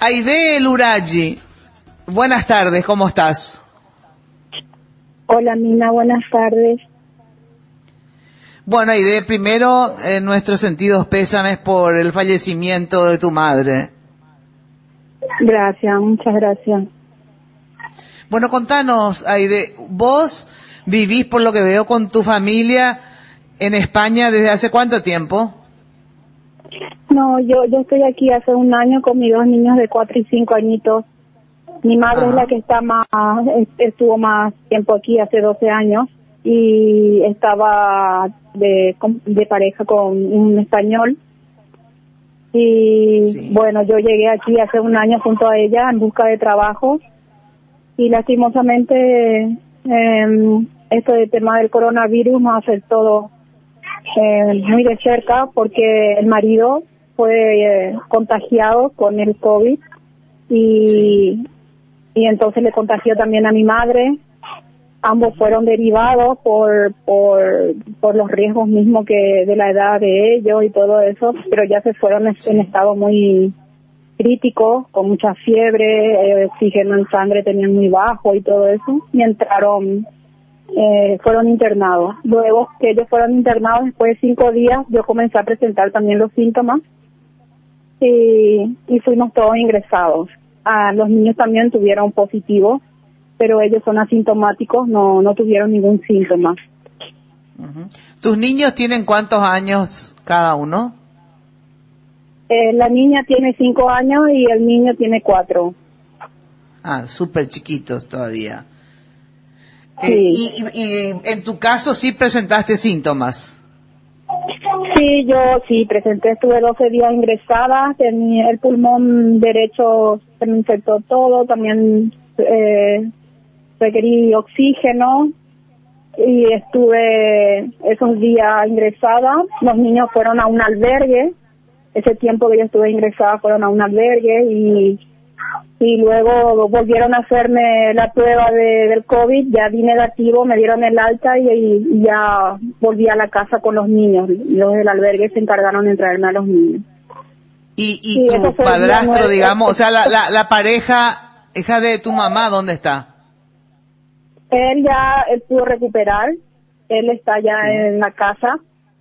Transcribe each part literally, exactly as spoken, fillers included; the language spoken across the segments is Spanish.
Aide Luraggi, buenas tardes, ¿cómo estás? Hola, Mina, buenas tardes. Bueno, Aide, primero, eh, nuestros sentidos pésames por el fallecimiento de tu madre. Gracias, muchas gracias. Bueno, contanos, Aide, vos vivís, por lo que veo, con tu familia en España desde hace ¿cuánto tiempo? No, yo yo estoy aquí hace un año con mis dos niños de cuatro y cinco añitos. Mi madre Ajá. es la que está más, estuvo más tiempo aquí, hace doce años, y estaba de, de pareja con un español. Y Sí. bueno, yo llegué aquí hace un año junto a ella en busca de trabajo, y lastimosamente eh, esto del tema del coronavirus nos afectó eh, muy de cerca, porque el marido fue eh, contagiado con el COVID y, Sí. y entonces le contagió también a mi madre. Ambos fueron derivados por, por por los riesgos mismos que de la edad de ellos y todo eso, pero ya se fueron en, Sí. en estado muy crítico, con mucha fiebre, eh, oxígeno en sangre tenían muy bajo y todo eso, y entraron, eh, fueron internados. Luego que ellos fueron internados, después de cinco días, yo comencé a presentar también los síntomas y, y fuimos todos ingresados. Ah, los niños también tuvieron positivo, pero ellos son asintomáticos, no no tuvieron ningún síntoma. Uh-huh. ¿Tus niños tienen cuántos años cada uno? Eh, la niña tiene cinco años y el niño tiene cuatro. Ah, súper chiquitos todavía. Sí. Eh, y, y, y en tu caso sí presentaste síntomas. Sí, yo sí presenté, estuve doce días ingresada, tenía el pulmón derecho, se me infectó todo, también eh, requerí oxígeno y estuve esos días ingresada. Los niños fueron a un albergue, ese tiempo que yo estuve ingresada fueron a un albergue y y luego volvieron a hacerme la prueba de, del COVID, ya di negativo, me dieron el alta y, y ya volví a la casa con los niños. Los del albergue se encargaron de traerme a los niños. Y, y Sí, eso tu fue el día padrastro, nueve. digamos, o sea, la, la, la pareja, hija de tu mamá, ¿dónde está? Él ya él pudo recuperar, él está ya Sí. en la casa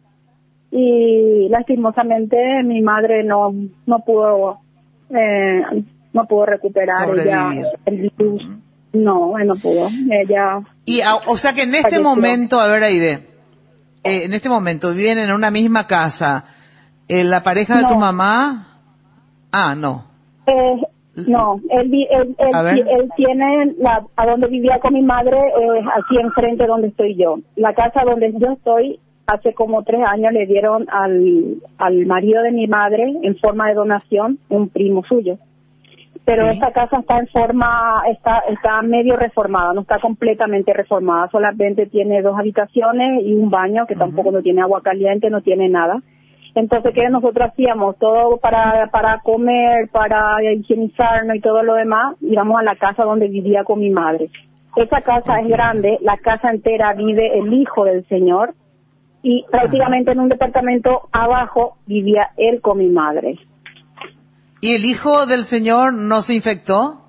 y lastimosamente mi madre no no pudo eh, no pudo recuperar Sobrevivir. ella el virus. Uh-huh. No, él no pudo. Ella Y, a- o sea que en este falleció. momento, a ver, Aide, eh, en este momento viven en una misma casa, eh, la pareja de tu No. mamá, ah, no. Eh, no, él, vi- él, él, A ver. ti- él tiene la, a donde vivía con mi madre, eh, aquí enfrente donde estoy yo. La casa donde yo estoy, hace como tres años le dieron al, al marido de mi madre, en forma de donación, un primo suyo. Pero Sí. esta casa está en forma, está, está medio reformada, no está completamente reformada, solamente tiene dos habitaciones y un baño que Uh-huh. tampoco no tiene agua caliente, no tiene nada. Entonces, ¿qué nosotros hacíamos? Todo para para comer, para higienizarnos y todo lo demás, íbamos a la casa donde vivía con mi madre. Esa casa Entiendo. es grande, la casa entera vive el hijo del señor y prácticamente en un departamento abajo vivía él con mi madre. ¿Y el hijo del señor no se infectó?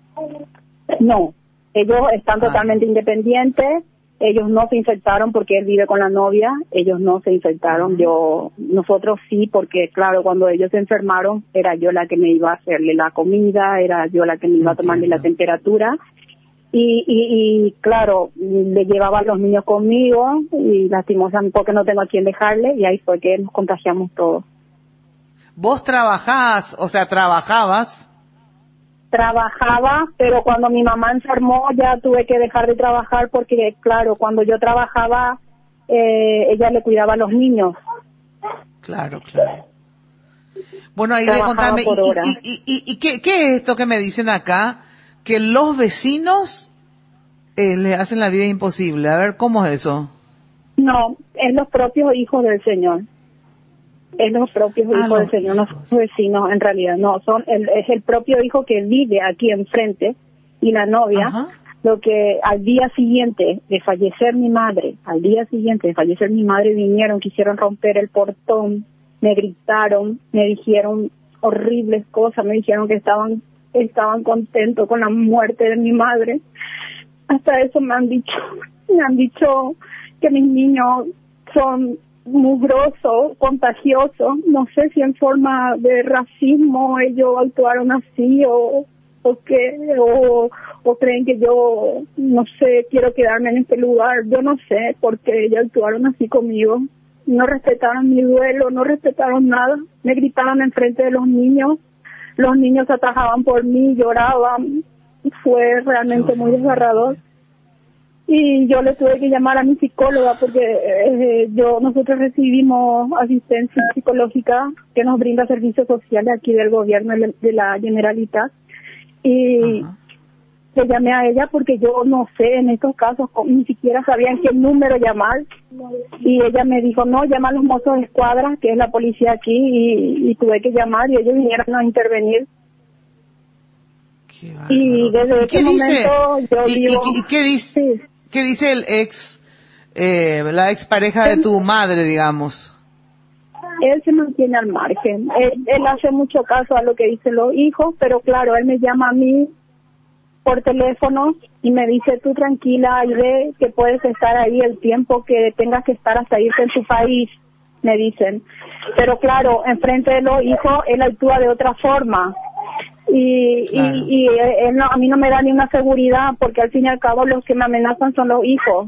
No, ellos están Ah. totalmente independientes. Ellos no se infectaron porque él vive con la novia, ellos no se infectaron, Uh-huh. yo, nosotros sí, porque claro, cuando ellos se enfermaron, era yo la que me iba a hacerle la comida, era yo la que me iba a tomarle la Entiendo. temperatura, y, y, y claro, le llevaba a los niños conmigo, y lastimosamente porque no tengo a quién dejarle, y ahí fue que nos contagiamos todos. ¿Vos trabajás, o sea, trabajabas? Trabajaba, pero cuando mi mamá enfermó ya tuve que dejar de trabajar porque, claro, cuando yo trabajaba, eh, ella le cuidaba a los niños. Claro, claro. Bueno, Aide, Trabajaba contame, por ¿y, hora. y, y, y, y qué, qué es esto que me dicen acá? Que los vecinos eh, les hacen la vida imposible. A ver, ¿cómo es eso? No, es los propios hijos del Señor. Es los propios Ah, hijos los del Señor, no hijos. son vecinos en realidad, no, son el, es el propio hijo que vive aquí enfrente y la novia. Ajá. Lo que al día siguiente de fallecer mi madre, al día siguiente de fallecer mi madre vinieron, quisieron romper el portón, me gritaron, me dijeron horribles cosas. Me dijeron que estaban estaban contentos con la muerte de mi madre. Hasta eso me han dicho, me han dicho que mis niños son mugrosos, contagiosos. No sé si en forma de racismo ellos actuaron así o o qué, o, o creen que yo, no sé, quiero quedarme en este lugar. Yo no sé, porque ellos actuaron así conmigo. No respetaron mi duelo, no respetaron nada. Me gritaron enfrente de los niños. Los niños se atajaban por mí, lloraban. Fue realmente muy desgarrador. Y yo le tuve que llamar a mi psicóloga porque eh, yo nosotros recibimos asistencia psicológica que nos brinda servicios sociales aquí del gobierno de la Generalitat. Y uh-huh. le llamé a ella porque yo no sé, en estos casos ni siquiera sabía en qué número llamar. Y ella me dijo, no, llama a los mozos de escuadra, que es la policía aquí, y, y tuve que llamar y ellos vinieron a intervenir. Qué y desde ¿Y qué ese dice? momento yo ¿Y, digo... y, y qué dice, sí. qué dice el ex, eh, la ex pareja de tu madre, digamos? Él se mantiene al margen. Él, él hace mucho caso a lo que dicen los hijos, pero claro, él me llama a mí por teléfono y me dice, tú tranquila, Aide, que puedes estar ahí el tiempo que tengas que estar hasta irte en tu país, me dicen. Pero claro, enfrente de los hijos, él actúa de otra forma. Y, claro. y, y él no, a mí no me da ni una seguridad, porque al fin y al cabo los que me amenazan son los hijos.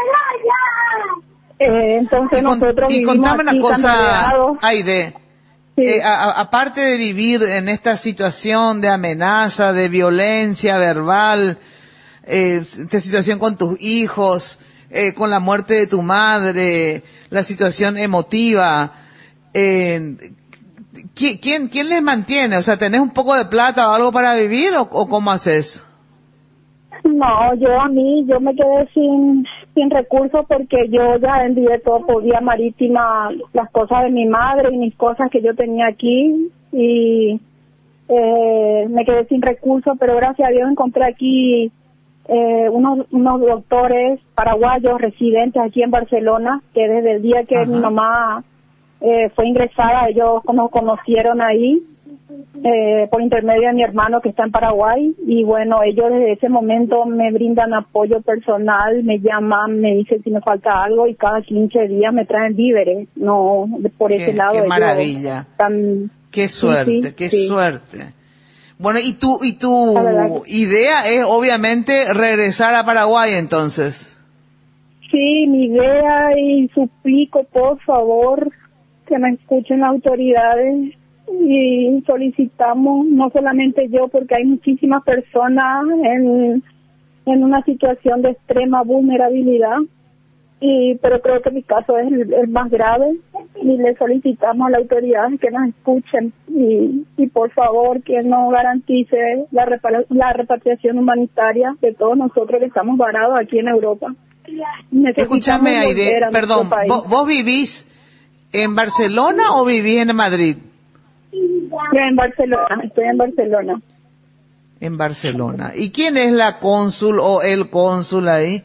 Eh, entonces y con, nosotros y contame una cosa, Aide, sí. eh, a, a, aparte de vivir en esta situación de amenaza, de violencia verbal, eh, esta situación con tus hijos, eh, con la muerte de tu madre, la situación emotiva, eh, ¿quién, quién les mantiene? O sea, ¿tenés un poco de plata o algo para vivir o, o cómo haces? No, yo a mí, yo me quedé sin sin recursos porque yo ya envié todo por vía marítima, las cosas de mi madre y mis cosas que yo tenía aquí, y eh, me quedé sin recursos, pero gracias a Dios encontré aquí eh, unos, unos doctores paraguayos residentes aquí en Barcelona, que desde el día que Ajá. mi mamá eh, fue ingresada, ellos nos conocieron ahí, Eh, por intermedio de mi hermano que está en Paraguay, y bueno, ellos desde ese momento me brindan apoyo personal, me llaman, me dicen si me falta algo y cada quince días me traen víveres. No, por ese qué, lado. Qué maravilla. Tan, qué suerte, sí, sí, qué sí. suerte. Bueno, y tu, y tu idea es obviamente regresar a Paraguay entonces. Sí, mi idea, y suplico por favor que me escuchen las autoridades. Y solicitamos, no solamente yo, porque hay muchísimas personas en, en una situación de extrema vulnerabilidad, y pero creo que mi caso es el, el más grave, y le solicitamos a las autoridades que nos escuchen y, y por favor que nos garantice la, repara, la repatriación humanitaria de todos nosotros que estamos varados aquí en Europa. Escúchame, Aide, perdón, ¿vos, ¿vos vivís en Barcelona o vivís en Madrid? Yo en Barcelona, estoy en Barcelona. En Barcelona. ¿Y quién es la cónsul o el cónsul ahí?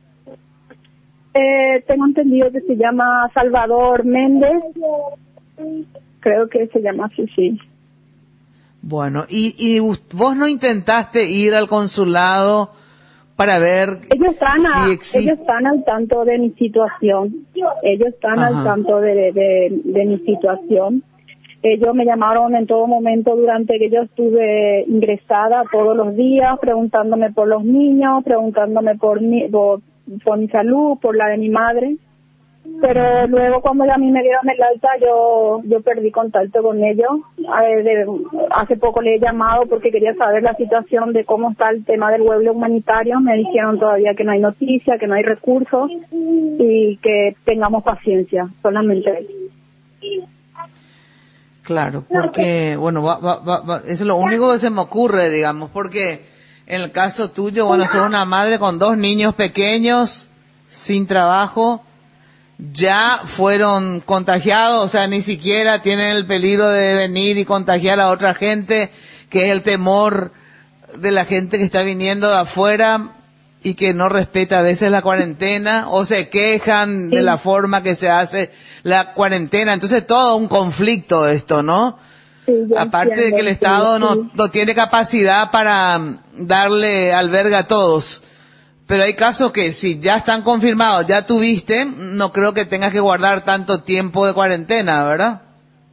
Eh, tengo entendido que se llama Salvador Méndez. Creo que se llama así, sí. Bueno, ¿y, y vos no intentaste ir al consulado para ver ellos están si a, existe? Ellos están al tanto de mi situación. Ellos están Ajá. al tanto de, de, de mi situación. Ellos me llamaron en todo momento durante que yo estuve ingresada, todos los días, preguntándome por los niños, preguntándome por mi, por, por mi salud, por la de mi madre. Pero luego cuando ya a mí me dieron el alta, yo yo perdí contacto con ellos. Eh, de, hace poco le he llamado porque quería saber la situación de cómo está el tema del vuelo humanitario. Me dijeron todavía que no hay noticia, que no hay recursos y que tengamos paciencia, solamente. Claro, porque, bueno, va, va, va, va, eso es lo único que se me ocurre, digamos, porque en el caso tuyo, bueno, sos una madre con dos niños pequeños, sin trabajo, ya fueron contagiados, o sea, ni siquiera tienen el peligro de venir y contagiar a otra gente, que es el temor de la gente que está viniendo de afuera y que no respeta a veces la cuarentena, o se quejan de la forma que se hace la cuarentena. Entonces todo un conflicto esto, ¿no? Sí, yo Aparte entiendo, de que el Estado sí, no, sí. no tiene capacidad para mm, darle albergue a todos. Pero hay casos que si ya están confirmados, ya tuviste, no creo que tengas que guardar tanto tiempo de cuarentena, ¿verdad?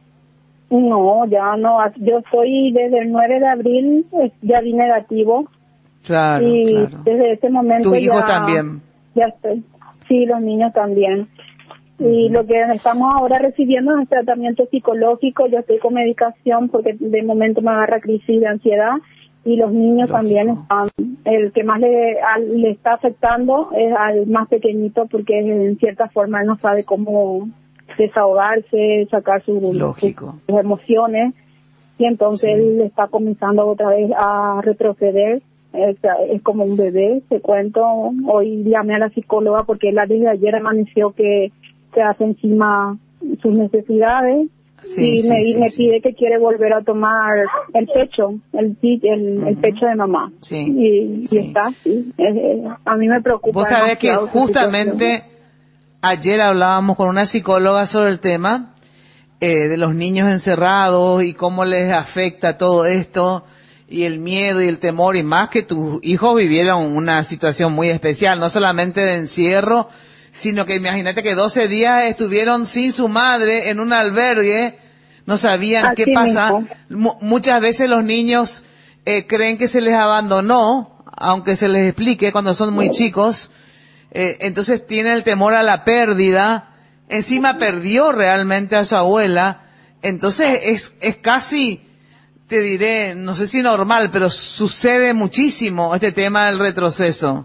No, ya no. Yo estoy desde el nueve de abril, eh, ya di negativo. Claro, Y claro. desde ese momento Tus hijos ya, también. ya estoy. Sí, los niños también. Y Ujú. lo que estamos ahora recibiendo es tratamiento psicológico. Yo estoy con medicación porque de momento me agarra crisis de ansiedad. Y los niños Lógico. también están. El que más le, al- le está afectando es al más pequeñito porque en cierta forma él no sabe cómo desahogarse, sacar su- Lógico. sus emociones. Y entonces Sí. él está comenzando otra vez a retroceder. Es, es como un bebé, te cuento. Hoy llamé a la psicóloga porque él desde ayer amaneció que se hace encima sus necesidades. Sí, Y sí, me, sí, me sí. pide que quiere volver a tomar el pecho, el pi- el, el Ujú. pecho de mamá. Sí, Y, y sí. está así. Es- es- a mí me preocupa Vos sabés que demasiado su situación. justamente ayer hablábamos con una psicóloga sobre el tema eh, de los niños encerrados y cómo les afecta todo esto y el miedo y el temor, y más que tus hijos vivieron una situación muy especial, no solamente de encierro, sino que imagínate que doce días estuvieron sin su madre en un albergue, no sabían qué Así pasa. mismo. Mu- muchas veces los niños eh, creen que se les abandonó, aunque se les explique cuando son muy chicos, eh, entonces tiene el temor a la pérdida, encima perdió realmente a su abuela, entonces es, es casi, te diré, no sé si normal, pero sucede muchísimo este tema del retroceso.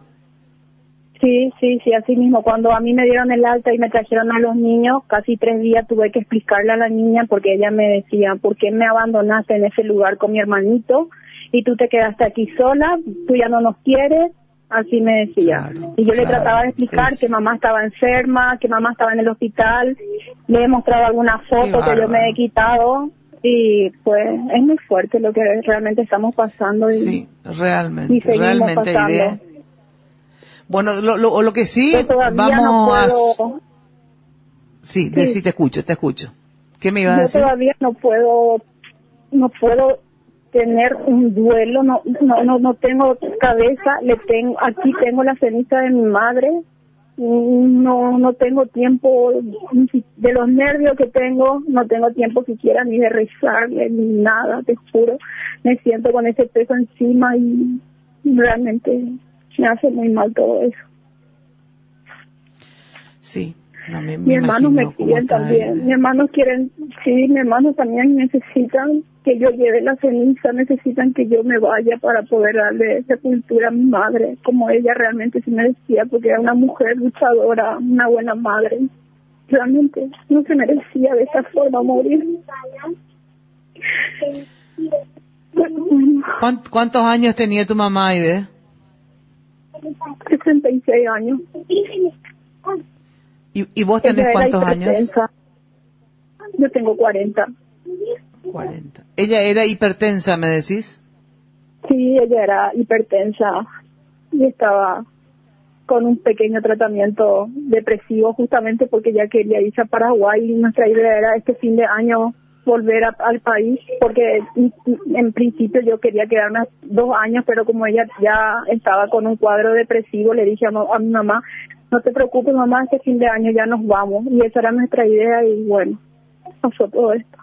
Sí, sí, sí, así mismo. Cuando a mí me dieron el alta y me trajeron a los niños, casi tres días tuve que explicarle a la niña porque ella me decía, ¿por qué me abandonaste en ese lugar con mi hermanito? Y tú te quedaste aquí sola, tú ya no nos quieres, así me decía. Claro, Y yo le claro, trataba de explicar es- que mamá estaba enferma, que mamá estaba en el hospital, le he mostrado alguna foto que yo me he bárbaro. quitado y pues es muy fuerte lo que realmente estamos pasando y, Sí, y realmente, seguimos realmente, pasando. Aide. Bueno, lo, lo, lo que sí, Yo todavía no vamos a... puedo... Sí, de, Sí, sí, te escucho, te escucho. ¿Qué me iba a yo decir? todavía no puedo, no puedo tener un duelo, no, no, no, no tengo cabeza, le tengo, aquí tengo la ceniza de mi madre, no, no tengo tiempo, ni si- de los nervios que tengo, no tengo tiempo siquiera ni de rezarle, ni nada, te juro, me siento con ese peso encima y realmente me hace muy mal todo eso. Sí, no, me, me Mis hermanos me imagino cómo quieren está también, mis Aide. hermanos quieren, sí, mis hermanos también necesitan que yo lleve la ceniza, necesitan que yo me vaya para poder darle sepultura a mi madre, como ella realmente se merecía, porque era una mujer luchadora, una buena madre. Realmente no se merecía de esta forma morir. ¿Cuánt- ¿Cuántos años tenía tu mamá, Aide? sesenta y seis años. ¿Y, y vos tenés Ella era cuántos años? hipertensa. Yo tengo cuarenta. cuarenta. Ella era hipertensa, ¿me decís? Sí, ella era hipertensa y estaba con un pequeño tratamiento depresivo justamente porque ella quería irse a Paraguay y nuestra idea era este fin de año volver a- al país porque en principio yo quería quedarme dos años, pero como ella ya estaba con un cuadro depresivo, le dije a, ma- a mi mamá, no te preocupes mamá, este fin de año ya nos vamos, y esa era nuestra idea y bueno, pasó todo esto.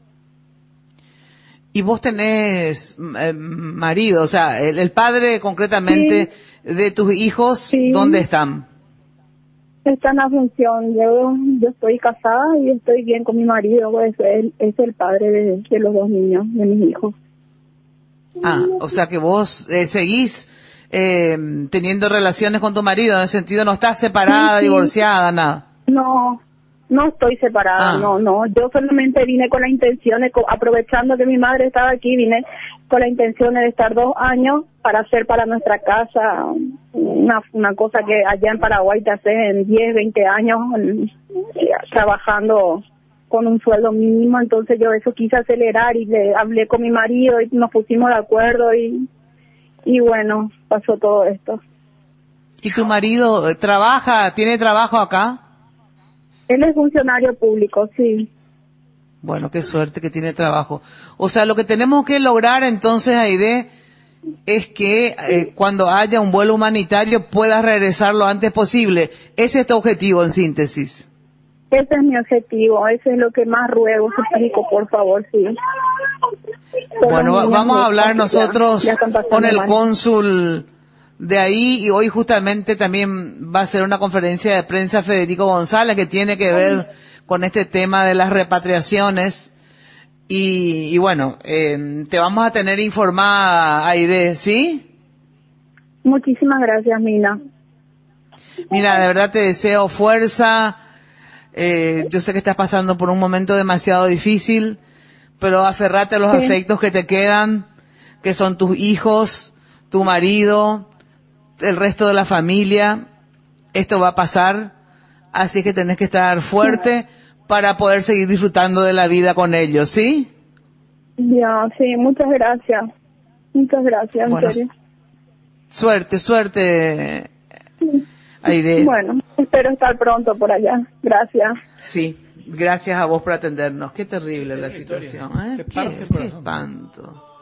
Y vos tenés eh, marido, o sea, el, el padre concretamente de tus hijos, Sí. ¿dónde están? Está en Asunción, yo, yo estoy casada y estoy bien con mi marido, pues él es el padre de, de los dos niños, de mis hijos. Ah, o sea que vos eh, seguís eh, teniendo relaciones con tu marido, en el sentido no estás separada, Sí, sí. divorciada, nada. No, no estoy separada, Ah. no, no, yo solamente vine con la intención de, co- aprovechando que mi madre estaba aquí, vine con la intención de estar dos años para hacer para nuestra casa una, una cosa que allá en Paraguay te haces en diez, veinte años en- trabajando con un sueldo mínimo, entonces yo eso quise acelerar y le hablé con mi marido y nos pusimos de acuerdo y, y bueno, pasó todo esto. ¿Y tu marido eh, trabaja, tiene trabajo acá? Él es funcionario público, sí. Bueno, qué suerte que tiene trabajo. O sea, lo que tenemos que lograr entonces, Aide, es que eh, cuando haya un vuelo humanitario puedas regresar lo antes posible. Ese es tu objetivo, en síntesis. Ese es mi objetivo, ese es lo que más ruego, suplico, por favor, sí. Bueno, va, vamos a hablar nosotros ya, ya con el mal. cónsul de ahí, y hoy justamente también va a ser una conferencia de prensa Federico González que tiene que ver con este tema de las repatriaciones. Y, y bueno, eh, te vamos a tener informada, Aide, ¿sí? Muchísimas gracias, Mina. Mira, de verdad te deseo fuerza. Eh, yo sé que estás pasando por un momento demasiado difícil, pero aferrate a los sí. afectos que te quedan, que son tus hijos, tu marido, el resto de la familia. Esto va a pasar, así que tenés que estar fuerte sí. para poder seguir disfrutando de la vida con ellos, ¿sí? Ya, sí, muchas gracias. Muchas gracias, bueno, en serio. Suerte, suerte, Aide. Bueno, espero estar pronto por allá. Gracias. Sí, gracias a vos por atendernos. Qué terrible la situación, ¿eh? Qué, qué espanto.